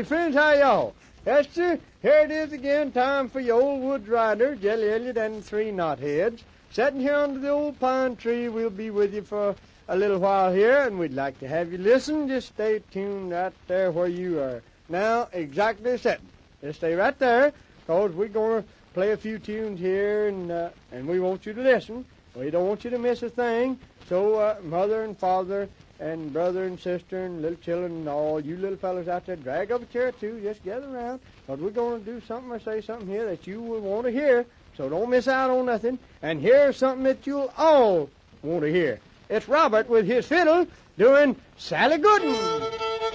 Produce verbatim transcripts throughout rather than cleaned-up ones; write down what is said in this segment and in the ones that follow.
friends, how y'all? Yes, sir, here it is again, time for your old woods rider, Jelly Elliott and the three knotheads. Sitting here under the old pine tree, we'll be with you for a little while here, and we'd like to have you listen. Just stay tuned right there where you are. Now, exactly sitting. Just stay right there, because we're going to play a few tunes here, and uh, and we want you to listen. We don't want you to miss a thing. So, uh, mother and father and brother and sister and little children and all, you little fellas out there, drag up a chair too, just gather around, because we're going to do something or say something here that you will want to hear, so don't miss out on nothing. And here's something that you'll all want to hear. It's Robert with his fiddle doing Sally Gooden.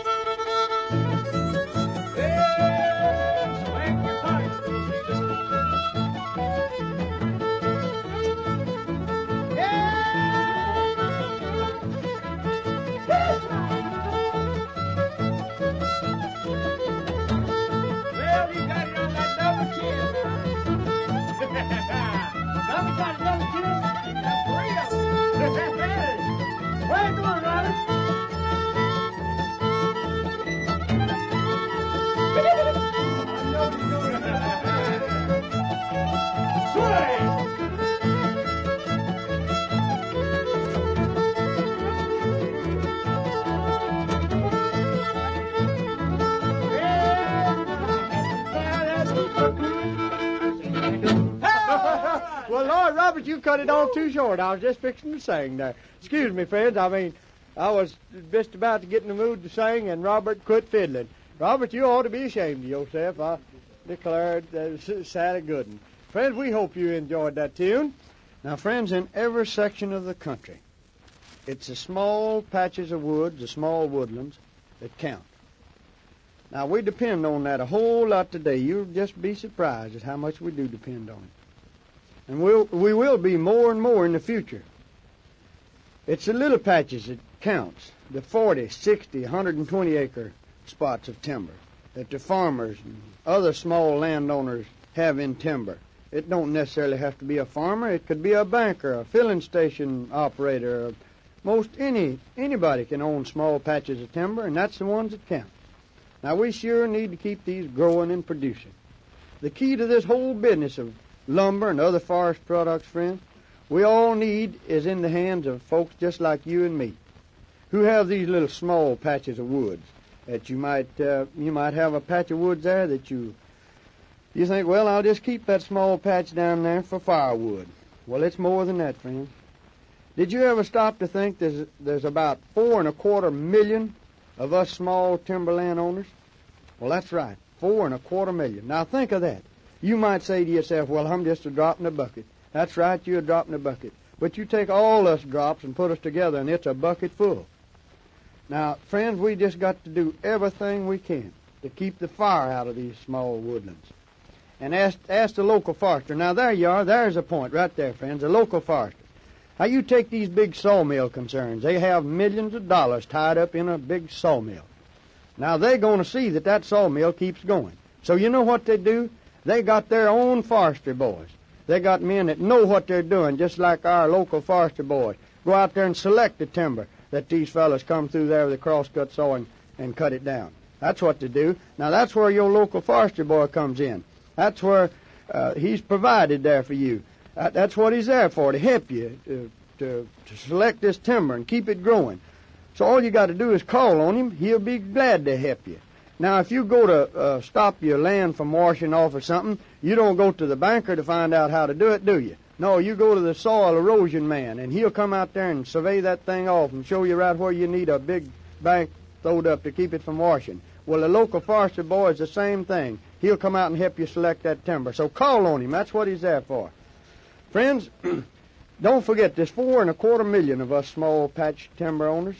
Well, Lord, Robert, you cut it off too short. I was just fixing to sing there. Excuse me, friends. I mean, I was just about to get in the mood to sing, and Robert quit fiddling. Robert, you ought to be ashamed of yourself. I declared uh, Sally Gooden. Friends, we hope you enjoyed that tune. Now, friends, in every section of the country, it's the small patches of woods, the small woodlands, that count. Now, we depend on that a whole lot today. You'll just be surprised at how much we do depend on it. And we'll, we will be more and more in the future. It's the little patches that counts, the forty, sixty, one hundred twenty acre spots of timber that the farmers and other small landowners have in timber. It don't necessarily have to be a farmer. It could be a banker, a filling station operator. Or most any anybody can own small patches of timber, and that's the ones that count. Now, we sure need to keep these growing and producing. The key to this whole business of lumber and other forest products, friends, we all need is in the hands of folks just like you and me, who have these little small patches of woods that you might uh, you might have a patch of woods there that you you think, well, I'll just keep that small patch down there for firewood. Well, it's more than that, friends. Did you ever stop to think there's there's about four and a quarter million of us small timberland owners? Well, that's right, four and a quarter million. Now think of that. You might say to yourself, well, I'm just a drop in the bucket. That's right, you're a drop in the bucket. But you take all us drops and put us together, and it's a bucket full. Now, friends, we just got to do everything we can to keep the fire out of these small woodlands. And ask, ask the local forester. Now, there you are. There's a point right there, friends, the local forester. Now, you take these big sawmill concerns. They have millions of dollars tied up in a big sawmill. Now, they're going to see that that sawmill keeps going. So you know what they do? They got their own forestry boys. They got men that know what they're doing, just like our local forestry boys. Go out there and select the timber that these fellas come through there with a crosscut saw and, and cut it down. That's what they do. Now, that's where your local forestry boy comes in. That's where uh, he's provided there for you. Uh, that's what he's there for, to help you, to, to, to select this timber and keep it growing. So all you got to do is call on him. He'll be glad to help you. Now, if you go to uh, stop your land from washing off or something, you don't go to the banker to find out how to do it, do you? No, you go to the soil erosion man, and he'll come out there and survey that thing off and show you right where you need a big bank throwed up to keep it from washing. Well, the local forestry boy is the same thing. He'll come out and help you select that timber. So call on him. That's what he's there for. Friends, don't forget, there's four and a quarter million of us small patch timber owners,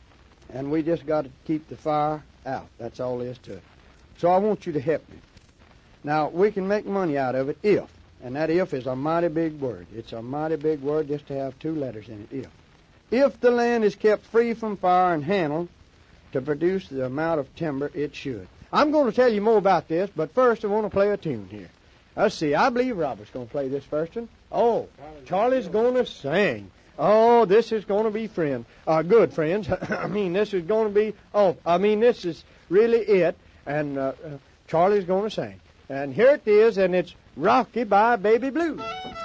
and we just got to keep the fire out. That's all there is to it. So I want you to help me. Now, we can make money out of it if, and that if is a mighty big word. It's a mighty big word just to have two letters in it, if. If the land is kept free from fire and handled to produce the amount of timber it should. I'm going to tell you more about this, but first I want to play a tune here. Let's see, I believe Robert's going to play this first one. Oh, Charlie's going to sing. Oh, this is going to be friends, uh, good friends. I mean, this is going to be, oh, I mean, this is really it. and uh, uh, Charlie's going to sing. And here it is, and it's Rocky by Baby Blue.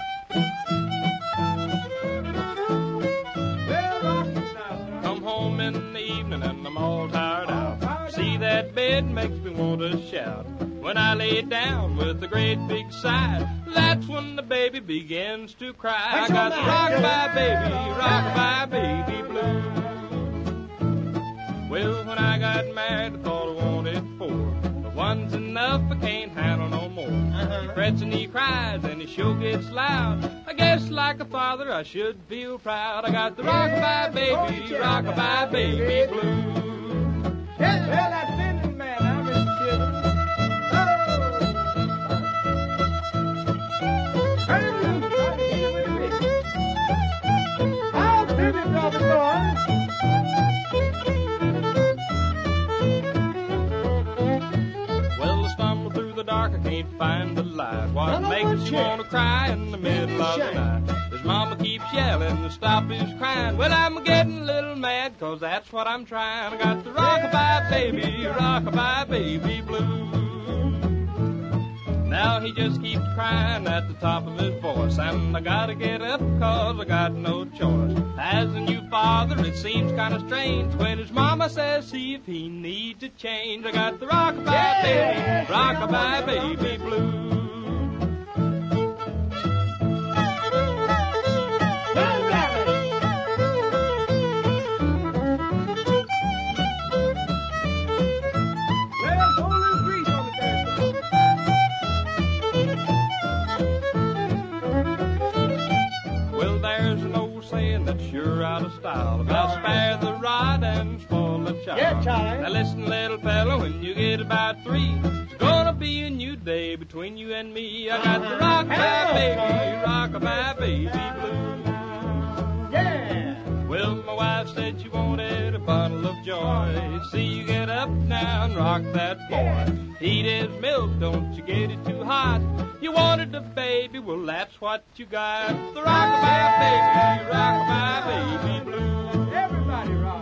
Come home in the evening and I'm all tired out. See that bed makes me want to shout. When I lay down with a great big sigh, that's when the baby begins to cry. I got the rock-a-bye baby, rock-a-bye baby blue. Well, when I got married, I thought I wanted four. But one's enough, I can't handle no more. He frets and he cries and he sure gets loud. I guess like a father, I should feel proud. I got the rock-a-bye baby, rock-a-bye baby blue. Well, that's Finland man, now, Mister Children. How pretty, brother boy. Well, I stumble through the dark, I can't find the light. What makes you want to cry in the middle of the night? His mama keeps yelling to stop his crying. Well, I'm getting a little mad, cause that's what I'm trying. I got the rock-a-bye baby, rock-a-bye baby blue. Now he just keeps crying at the top of his voice, and I gotta get up cause I got no choice. As a new father, it seems kind of strange when his mama says see if he needs a change. I got the rock-a-bye baby, rock-a-bye baby blue. Sure out of style about spare the rod and spoil the child. Yeah, Charlie. Now listen, little fellow, when you get about three, it's gonna be a new day between you and me. I got the rock-a-bye baby, rock-a-bye baby blue. Yeah. Well, my wife said she wanted a bundle of joy. See you get up now and rock that boy. Heat his milk, don't you get it too hot. You wanted a baby, well that's what you got. The rock-a-bye baby, rock-a-bye baby blue. Everybody rock.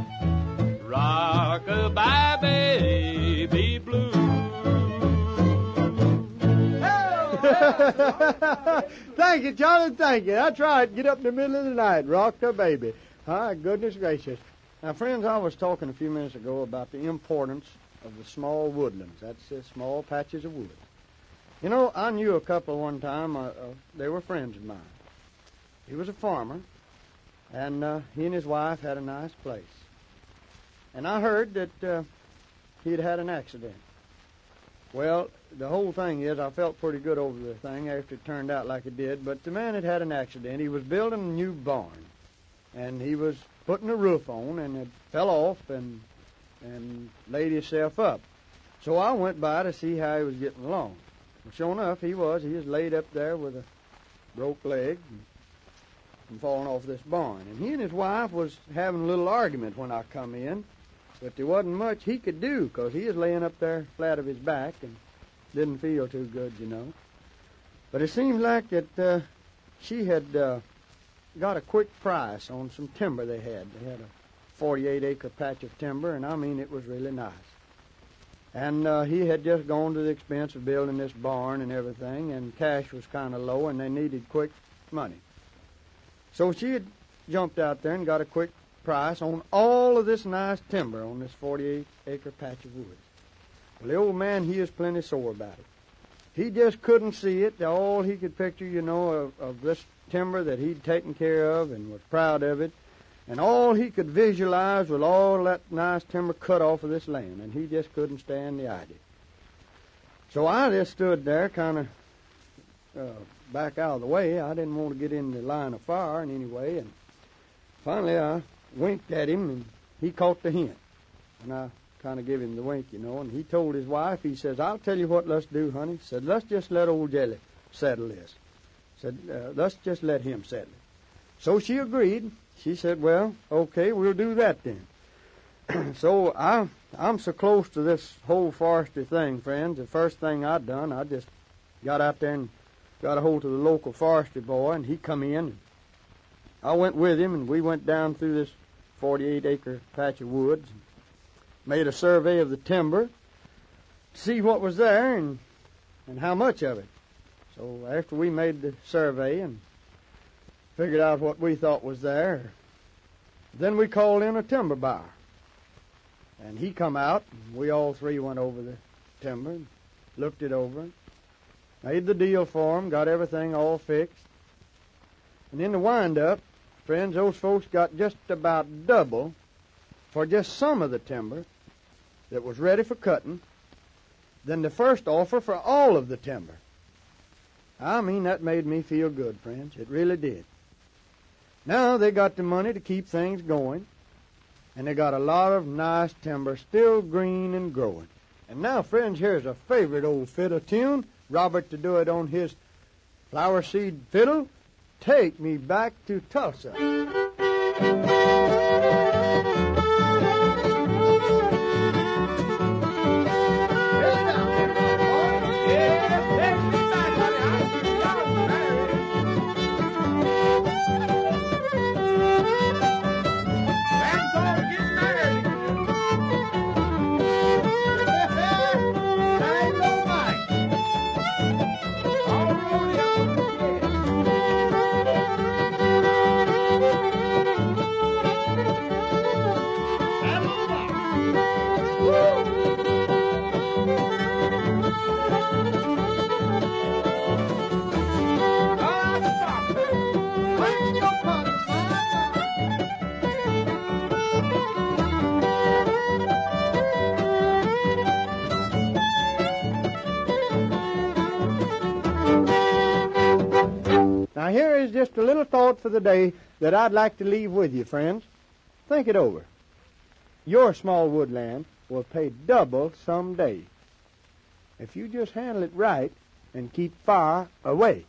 Rock-a-bye baby blue. Thank you, Charlie, thank you. That's right. Get up in the middle of the night, rock the baby. Ah, goodness gracious. Now, friends, I was talking a few minutes ago about the importance of the small woodlands. That's the small patches of wood. You know, I knew a couple one time. Uh, uh, they were friends of mine. He was a farmer, and uh, he and his wife had a nice place. And I heard that uh, he had had an accident. Well, the whole thing is, I felt pretty good over the thing after it turned out like it did, but the man had had an accident. He was building a new barn, and he was putting a roof on, and it fell off and and laid himself up. So I went by to see how he was getting along. Well, sure enough, he was. He was laid up there with a broke leg and, and falling off this barn. And he and his wife was having a little argument when I come in, but there wasn't much he could do because he was laying up there flat of his back and didn't feel too good, you know. But it seemed like that uh, she had uh, got a quick price on some timber they had. They had a forty-eight acre patch of timber, and I mean it was really nice. And uh, he had just gone to the expense of building this barn and everything, and cash was kind of low, and they needed quick money. So she had jumped out there and got a quick price on all of this nice timber on this forty-eight acre patch of woods. Well, the old man, he was plenty sore about it. He just couldn't see it. All he could picture, you know, of, of this timber that he'd taken care of and was proud of it. And all he could visualize was all that nice timber cut off of this land, and he just couldn't stand the idea. So I just stood there kind of uh, back out of the way. I didn't want to get in the line of fire in any way, and finally I winked at him, and he caught the hint. And I kind of gave him the wink, you know, and he told his wife, he says, I'll tell you what let's do, honey. He said, let's just let old Jelly settle this. He said, uh, let's just let him settle it. So she agreed. She said, well, okay, we'll do that then. So I, I'm so close to this whole forestry thing, friends. The first thing I done, I just got out there and got a hold of the local forestry boy, and he come in. And I went with him, and we went down through this forty-eight acre patch of woods, and made a survey of the timber, see what was there and, and how much of it. So after we made the survey and figured out what we thought was there, then we called in a timber buyer. And he come out, and we all three went over the timber and looked it over, made the deal for him, got everything all fixed. And in the wind-up, friends, those folks got just about double for just some of the timber that was ready for cutting than the first offer for all of the timber. I mean, that made me feel good, friends. It really did. Now they got the money to keep things going, and they got a lot of nice timber still green and growing. And now, friends, here's a favorite old fiddle tune. Robert to do it on his flower seed fiddle. Take Me Back to Tulsa. Now, here is just a little thought for the day that I'd like to leave with you, friends. Think it over. Your small woodland will pay double someday if you just handle it right and keep fire away.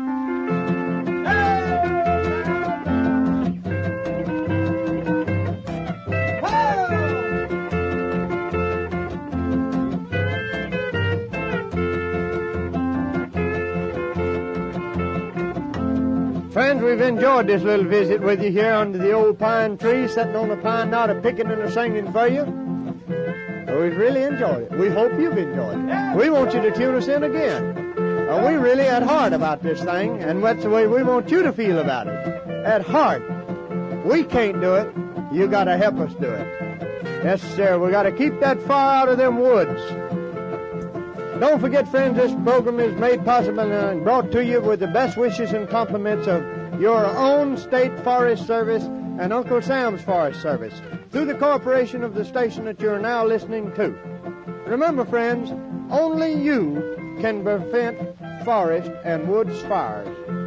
Friends, we've enjoyed this little visit with you here under the old pine tree, sitting on a pine knot, a picking and a singing for you. We've really enjoyed it. We hope you've enjoyed it. We want you to tune us in again. Uh, we really at heart about this thing, and that's the way we want you to feel about it. At heart. We can't do it. You got to help us do it. Yes, sir. We got to keep that fire out of them woods. Don't forget, friends, this program is made possible and brought to you with the best wishes and compliments of your own State Forest Service and Uncle Sam's Forest Service through the corporation of the station that you're now listening to. Remember, friends, only you can prevent forest and woods fires.